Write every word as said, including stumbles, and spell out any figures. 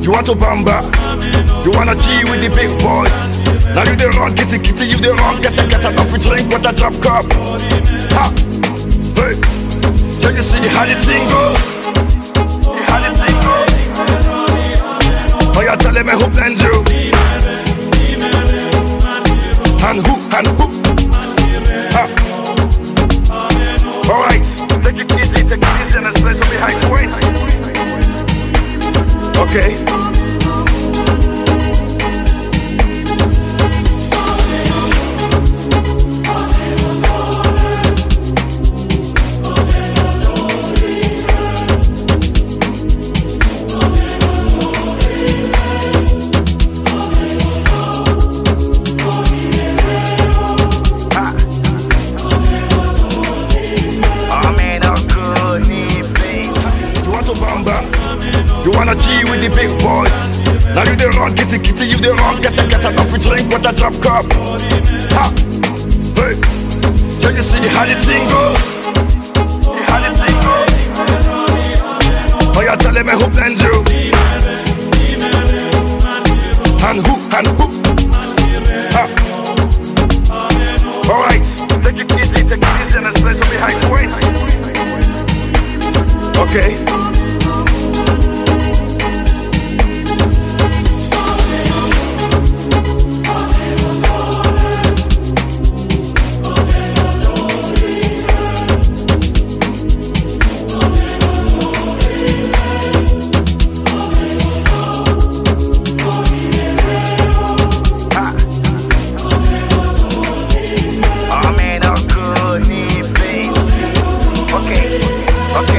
You want to bamba? You wanna G with the big boys? Now you the wrong, kitty kitty, you the wrong, get a get a coffee drink with a drop cup. Ha! Hey! Can you see how the thing goes? How the thing goes? Oh, you telling me who blend you? And who, and who? Ha! Alright, take it easy, take it easy, and let's play some behind the waist. Okay. You wanna G with the big boys? Now you the wrong, kitty kitty, you the wrong, get a get a coffee drink with a drop cup. Ha! Hey! Can you see how the thing goes? How the thing goes? Oh, you telling me who blend you? And who, and who? Ha! Alright, take it easy, take it easy, and let's play some behind the waist. Okay.